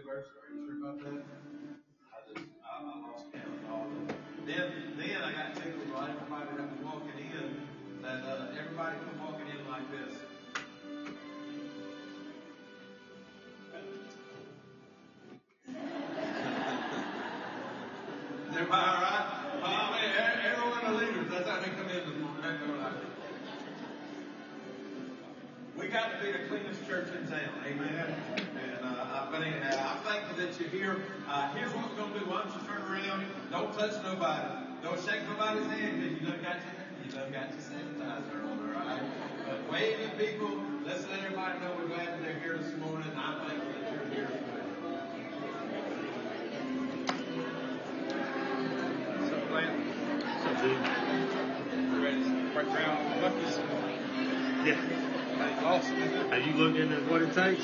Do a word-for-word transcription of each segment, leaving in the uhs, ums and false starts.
verse? Are you sure about that? I just, I, I lost count of all of them. Then, then I got tickled by everybody that was walking in, that uh, everybody come walking in like this. Is everybody all right? Well, I mean, every one of the leaders, that's how they come in this morning. They go like, we got to be the cleanest church in town. Amen. And, uh, but anyhow, I'm thankful that you're here. Uh, here's what we're going to do. Why don't you turn around? Don't touch nobody. Don't shake nobody's hand because you done got your, you done got your sanitizer on, all right? But wave at people. Let's let everybody know we're glad that they're here this morning. I'm thankful that you're here as well. Yeah. Awesome. Have you looked into what it takes?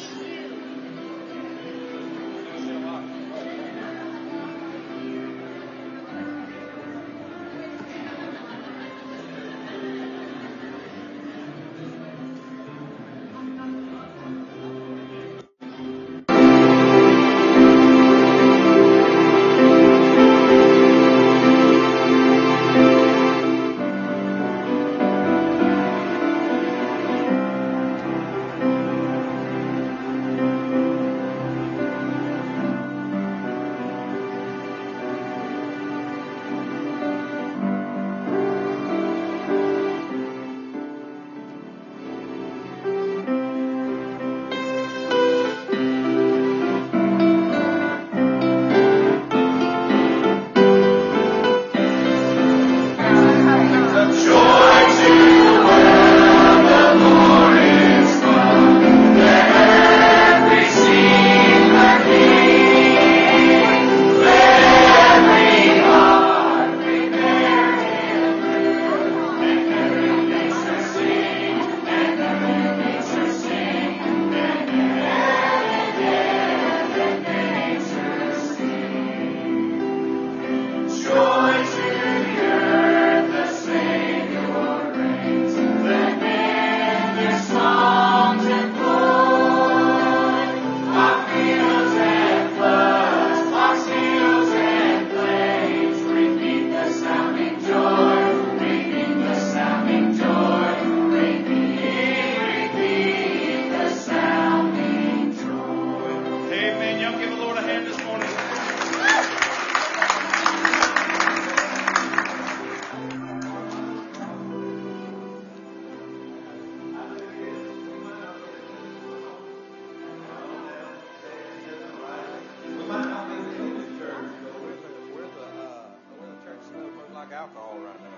Alcohol right now.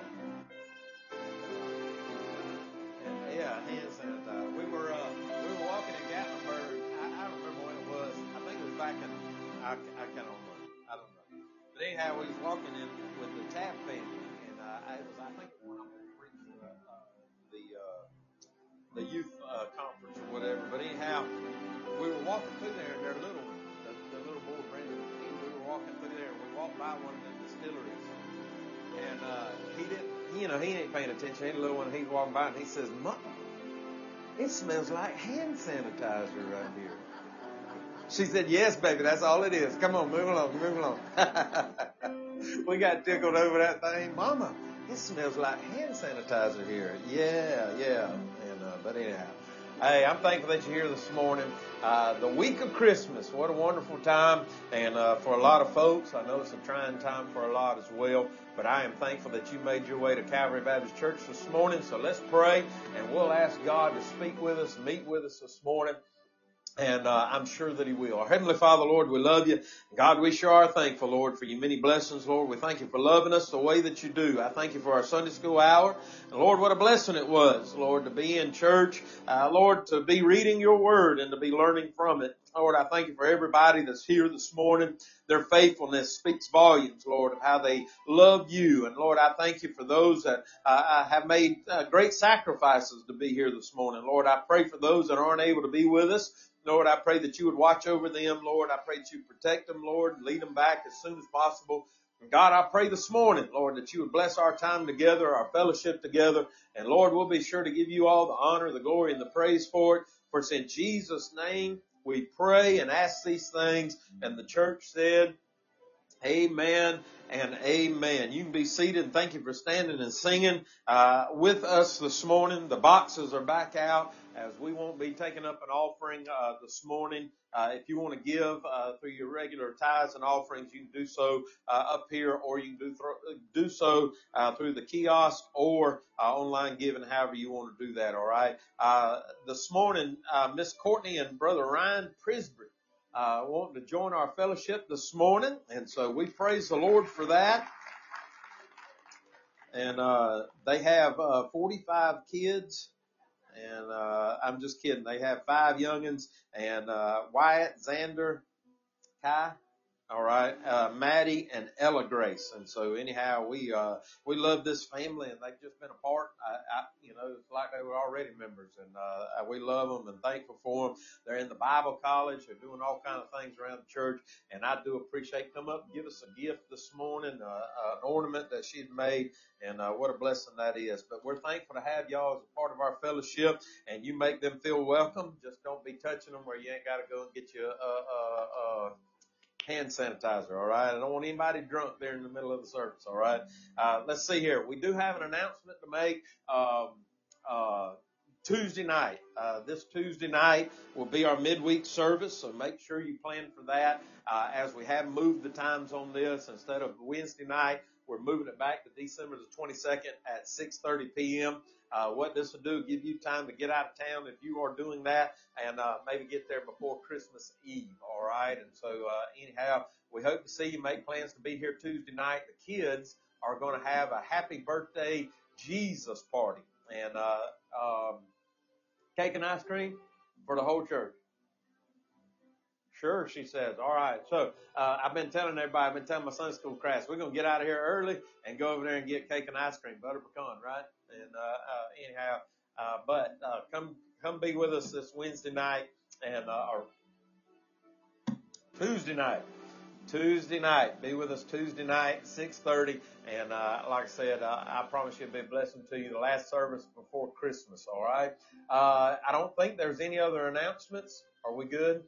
And, yeah, hand sanitizer. We were uh, we were walking in Gatlinburg. I, I don't remember when it was. I think it was back in. I, I kind of don't know. I don't know. But anyhow, we was walking in with the Tapp family, and uh, it was I think it was when I was preaching uh, the uh, the youth uh, conference or whatever. But anyhow, we were walking through there, and their little one, the, the little boy Brandon, we were walking through there, and we walked by one of the distilleries. And uh, he didn't, you know, he ain't paying attention. He the little one, he's walking by and he says, "Mom, it smells like hand sanitizer right here." She said, "Yes, baby, that's all it is. Come on, move along, move along." We got tickled over that thing. "Mama, it smells like hand sanitizer here." Yeah, yeah. And uh, but anyhow, hey, I'm thankful that you're here this morning. Uh, the week of Christmas, what a wonderful time. And uh, for a lot of folks, I know it's a trying time for a lot as well. But I am thankful that you made your way to Calvary Baptist Church this morning. So let's pray, and we'll ask God to speak with us, meet with us this morning. And uh, I'm sure that He will. Our Heavenly Father, Lord, we love you. God, we sure are thankful, Lord, for your many blessings, Lord. We thank you for loving us the way that you do. I thank you for our Sunday school hour. And Lord, what a blessing it was, Lord, to be in church. Uh, Lord, to be reading your word and to be learning from it. Lord, I thank you for everybody that's here this morning. Their faithfulness speaks volumes, Lord, of how they love you. And Lord, I thank you for those that uh, have made uh, great sacrifices to be here this morning. Lord, I pray for those that aren't able to be with us. Lord, I pray that you would watch over them. Lord, I pray that you protect them, Lord, and lead them back as soon as possible. And God, I pray this morning, Lord, that you would bless our time together, our fellowship together. And Lord, we'll be sure to give you all the honor, the glory, and the praise for it. For it's in Jesus' name we pray and ask these things. And the church said, amen and amen. You can be seated. Thank you for standing and singing uh, with us this morning. The boxes are back out as we won't be taking up an offering uh, this morning. Uh, if you want to give uh, through your regular tithes and offerings, you can do so uh, up here, or you can do th- do so uh, through the kiosk or uh, online giving, however you want to do that. All right. Uh, this morning, uh, Miss Courtney and Brother Ryan Prisbury Uh, wanting to join our fellowship this morning, and so we praise the Lord for that. And uh, they have uh, forty-five kids, and uh, I'm just kidding. They have five youngins, and uh, Wyatt, Xander, Kai, all right, uh, Maddie, and Ella Grace. And so anyhow, we uh, we love this family, and they've just been a part. I, I, you know, it's like they were already members, and uh, we love them and thankful for them. They're in the Bible college. They're doing all kinds of things around the church, and I do appreciate. Come up and give us a gift this morning, uh, an ornament that she'd made, and uh, what a blessing that is. But we're thankful to have y'all as a part of our fellowship, and you make them feel welcome. Just don't be touching them where you ain't got to go and get you a, a, a hand sanitizer, all right? I don't want anybody drunk there in the middle of the service, all right? Uh, let's see here. We do have an announcement to make. Um, uh, Tuesday night. Uh, this Tuesday night will be our midweek service, so make sure you plan for that. Uh, as we have moved the times on this, instead of Wednesday night, we're moving it back to December the twenty-second at six thirty p.m. Uh, what this will do, give you time to get out of town if you are doing that, and uh, maybe get there before Christmas Eve, all right? And so uh, anyhow, we hope to see you. Make plans to be here Tuesday night. The kids are going to have a happy birthday Jesus party, and uh, um, cake and ice cream for the whole church. Sure, she says. All right. So uh, I've been telling everybody, I've been telling my Sunday school class, we're going to get out of here early and go over there and get cake and ice cream, butter pecan, right? And uh, uh, anyhow, uh, but uh, come come be with us this Wednesday night and uh, or Tuesday night. Tuesday night. Be with us Tuesday night, six thirty. And uh, like I said, uh, I promise you it'll be a blessing to you. The last service before Christmas, all right? Uh, I don't think there's any other announcements. Are we good?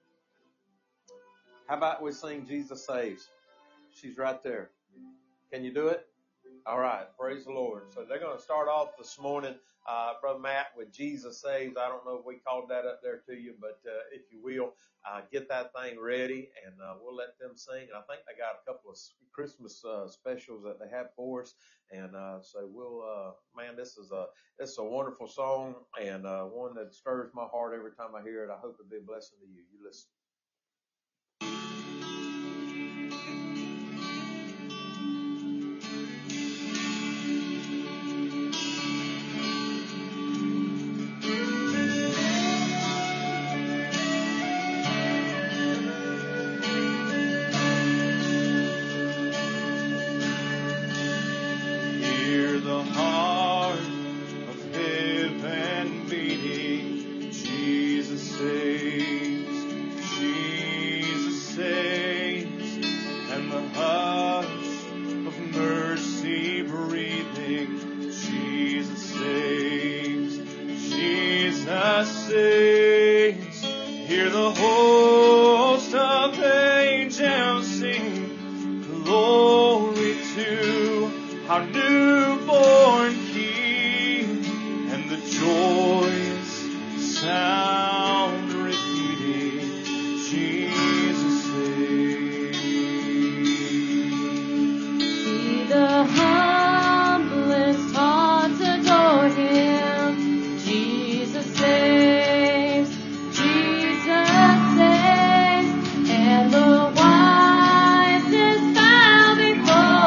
How about we sing Jesus Saves? She's right there. Can you do it? All right. Praise the Lord. So they're going to start off this morning, uh, Brother Matt, with Jesus Saves. I don't know if we called that up there to you, but uh, if you will, uh, get that thing ready, and uh, we'll let them sing. And I think they got a couple of Christmas uh, specials that they have for us. And uh, so we'll, uh, man, this is a this is a wonderful song, and uh, one that stirs my heart every time I hear it. I hope it'll be a blessing to you. You listen.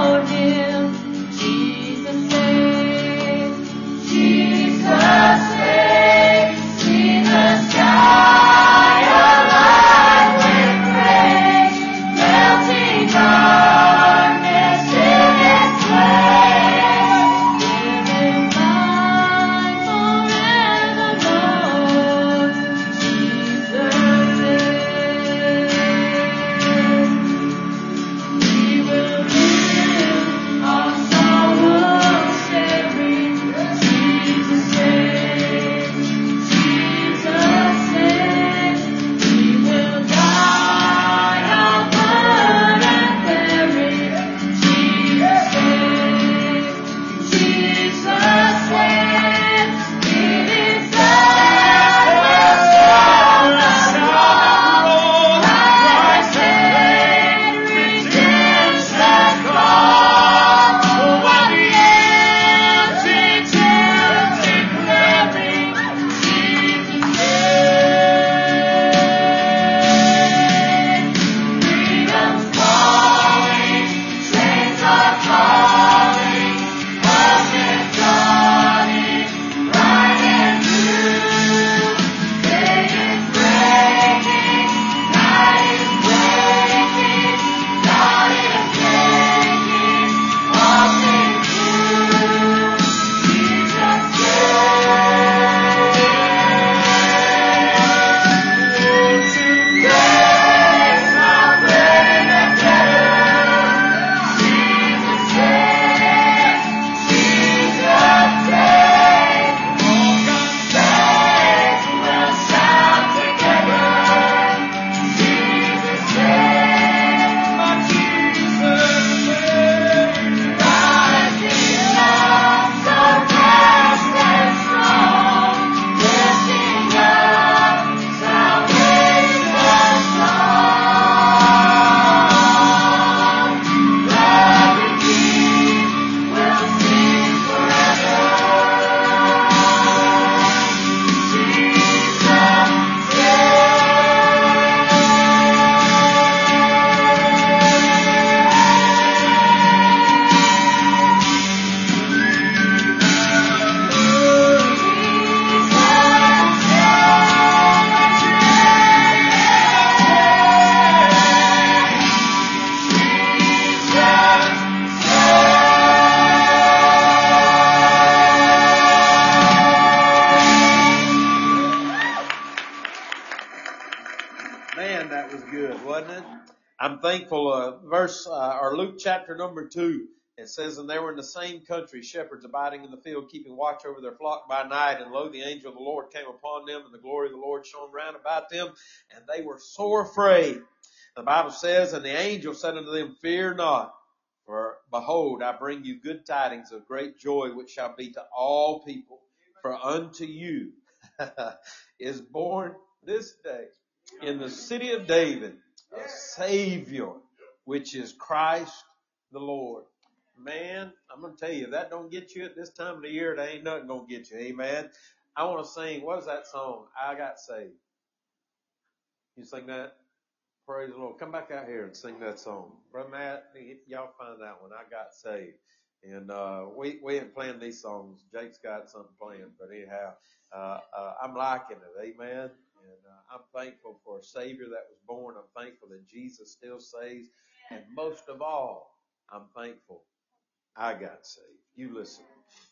Jesus Man, that was good, wasn't it? I'm thankful, uh, verse, uh, or Luke chapter number two, it says, and they were in the same country, shepherds abiding in the field, keeping watch over their flock by night, and lo, the angel of the Lord came upon them, and the glory of the Lord shone round about them, and they were sore afraid. The Bible says, and the angel said unto them, fear not, for behold, I bring you good tidings of great joy, which shall be to all people. For unto you is born this day in the city of David a Savior, which is Christ the Lord. Man, I'm going to tell you, if that don't get you at this time of the year, there ain't nothing going to get you. Amen. I want to sing, what is that song? I Got Saved. You sing that? Praise the Lord. Come back out here and sing that song. Brother Matt, y'all find that one. I Got Saved. And, uh, we, we ain't playing these songs. Jake's got something planned, but anyhow, uh, uh, I'm liking it. Amen. And, uh, I'm thankful for a Savior that was born. I'm thankful that Jesus still saves. And most of all, I'm thankful I got saved. You listen.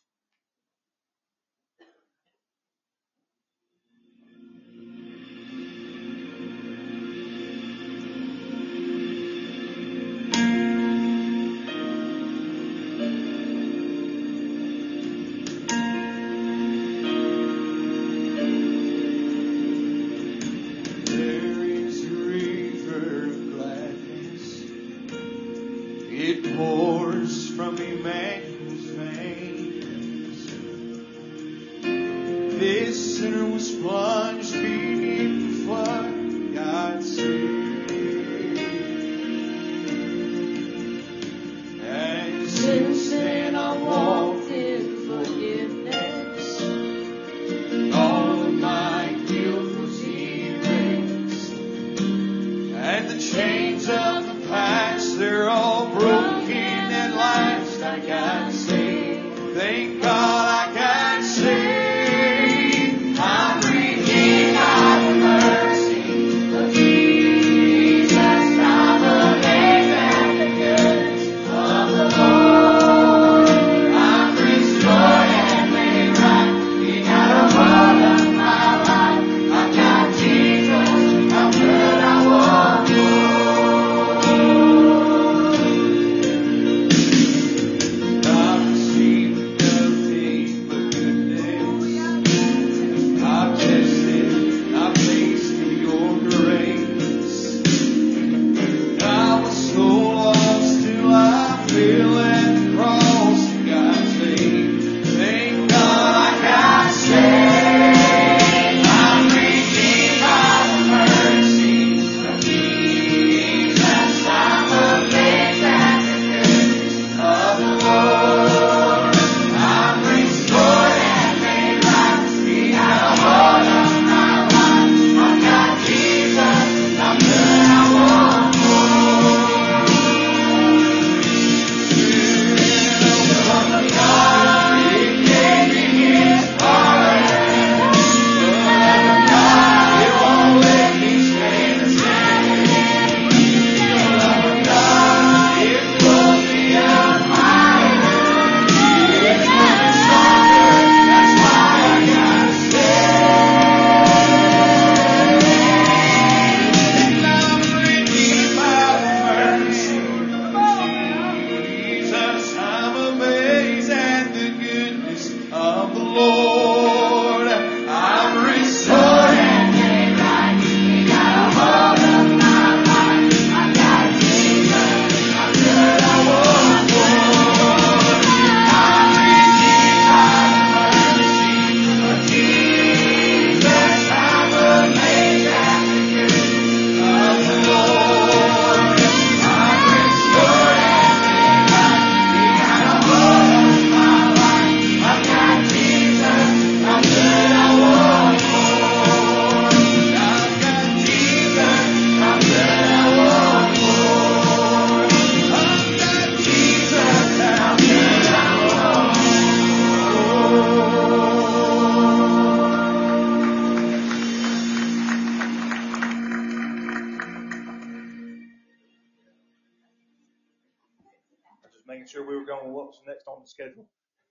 making sure we were going with what was next on the schedule.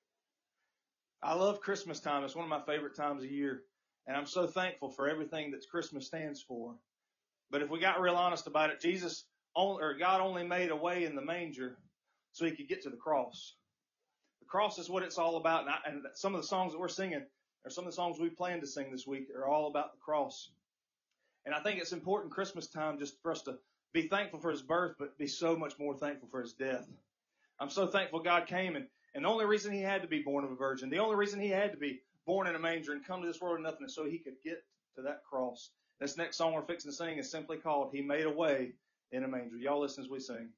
I love Christmas time. It's one of my favorite times of year. And I'm so thankful for everything that Christmas stands for. But if we got real honest about it, Jesus only, or God only made a way in the manger so he could get to the cross. The cross is what it's all about. And, I, and some of the songs that we're singing, or some of the songs we plan to sing this week, are all about the cross. And I think it's important Christmas time just for us to be thankful for his birth, but be so much more thankful for his death. I'm so thankful God came, and, and the only reason he had to be born of a virgin, the only reason he had to be born in a manger and come to this world of nothing is so he could get to that cross. This next song we're fixing to sing is simply called He Made a Way in a Manger. Y'all listen as we sing.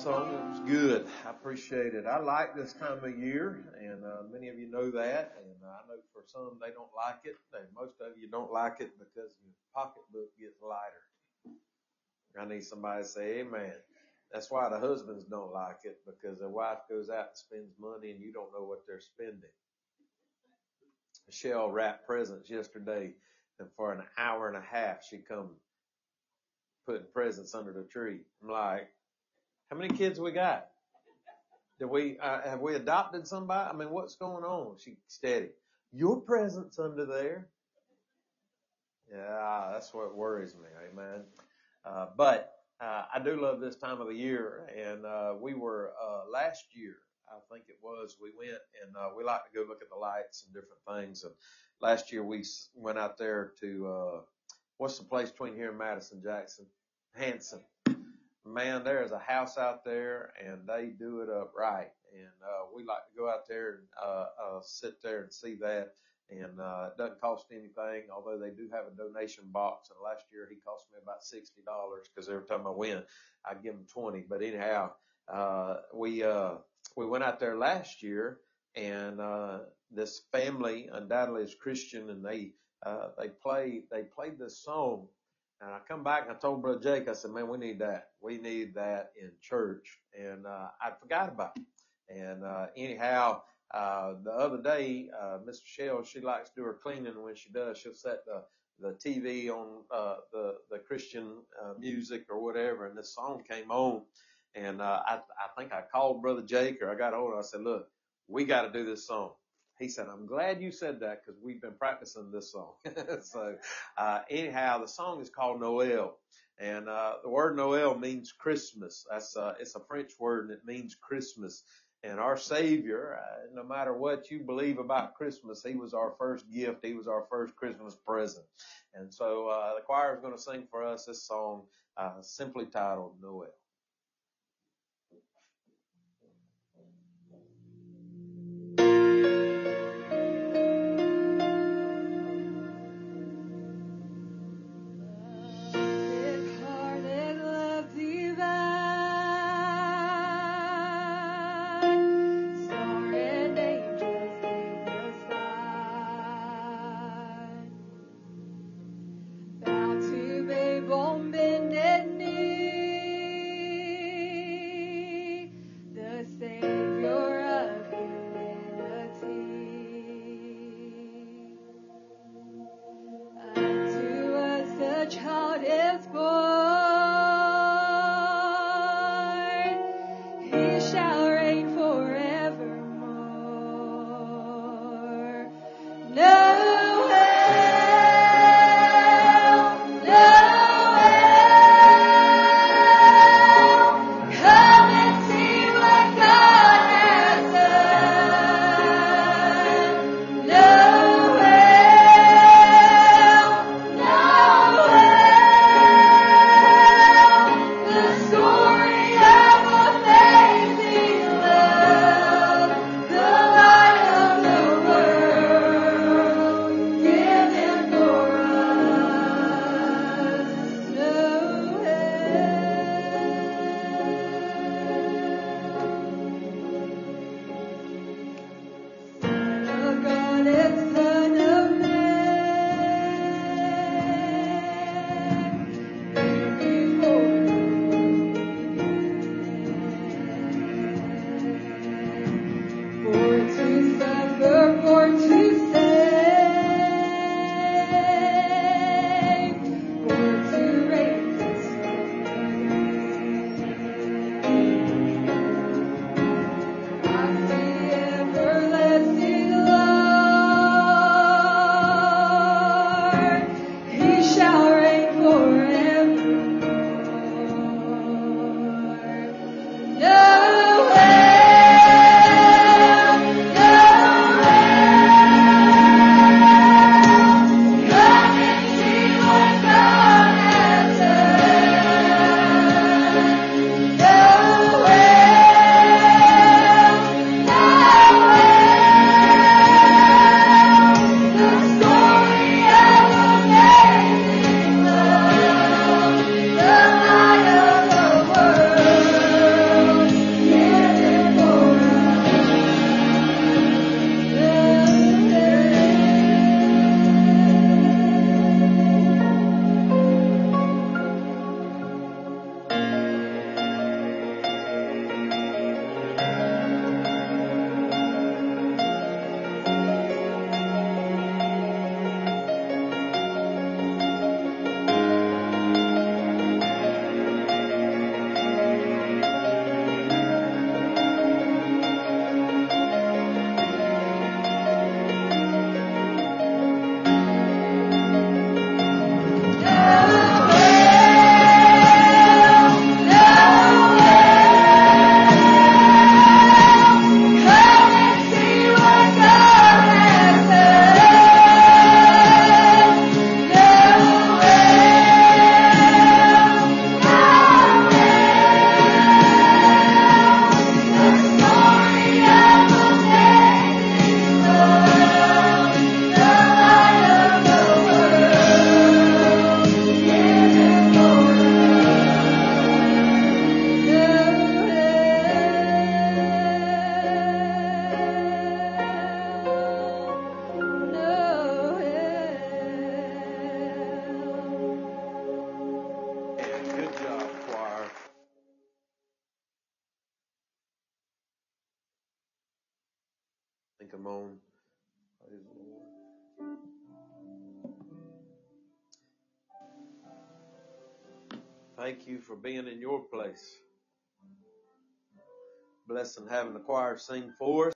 song. It was good. I appreciate it. I like this time of year, and uh, many of you know that. And uh, I know for some they don't like it. They, most of you don't like it because your pocketbook gets lighter. I need somebody to say amen. That's why the husbands don't like it, because their wife goes out and spends money and you don't know what they're spending. Michelle wrapped presents yesterday, and for an hour and a half she come putting presents under the tree. I'm like, how many kids we got? Did we, uh, have we adopted somebody? I mean, what's going on? She steady. Your presents under there. Yeah, that's what worries me. Amen. Uh, but, uh, I do love this time of the year. And, uh, we were, uh, last year, I think it was, we went and, uh, we like to go look at the lights and different things. And last year we went out there to, uh, what's the place between here and Madison, Jackson? Hanson. Man, there is a house out there and they do it up right. And, uh, we like to go out there and, uh, uh, sit there and see that. And, uh, it doesn't cost anything, although they do have a donation box. And last year he cost me about sixty dollars because every time I win, I give him twenty. But anyhow, uh, we, uh, we went out there last year and, uh, this family undoubtedly is Christian and they, uh, they play, they played this song. And I come back and I told Brother Jake, I said, man, we need that. We need that in church. And, uh, I forgot about it. And, uh, anyhow, uh, the other day, uh, Miss Michelle, she likes to do her cleaning. And when she does, she'll set the, the T V on, uh, the, the Christian, uh, music or whatever. And this song came on. And, uh, I, I think I called Brother Jake or I got hold of him. I said, look, we got to do this song. He said, I'm glad you said that because we've been practicing this song. so, uh, anyhow, the song is called Noel. And, uh, the word Noel means Christmas. That's, uh, it's a French word and it means Christmas. And our Savior, uh, no matter what you believe about Christmas, He was our first gift. He was our first Christmas present. And so, uh, the choir is going to sing for us this song, uh, simply titled Noel. Savior. think I'm on. Praise the Lord. Thank you for being in your place. Blessing having the choir sing for us.